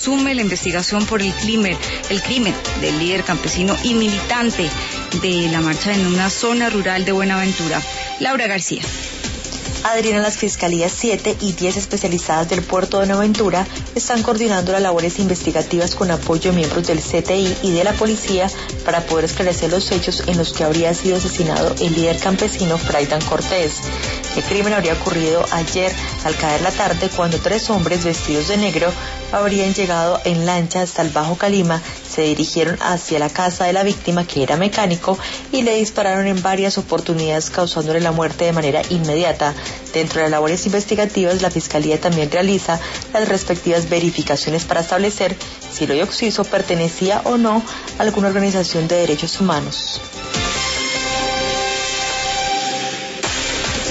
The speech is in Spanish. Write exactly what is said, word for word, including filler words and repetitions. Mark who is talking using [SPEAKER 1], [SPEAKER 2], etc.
[SPEAKER 1] resume la investigación por el crimen, el crimen del líder campesino y militante de la marcha en una zona rural de Buenaventura. Laura García.
[SPEAKER 2] Adriana, las Fiscalías siete y diez especializadas del puerto de Buenaventura están coordinando las labores investigativas con apoyo de miembros del C T I y de la policía para poder esclarecer los hechos en los que habría sido asesinado el líder campesino Fraidan Cortés. El crimen habría ocurrido ayer al caer la tarde, cuando tres hombres vestidos de negro habrían llegado en lancha hasta el Bajo Calima, se dirigieron hacia la casa de la víctima, que era mecánico, y le dispararon en varias oportunidades, causándole la muerte de manera inmediata. Dentro de las labores investigativas, la Fiscalía también realiza las respectivas verificaciones para establecer si el hoyo occiso pertenecía o no a alguna organización de derechos humanos.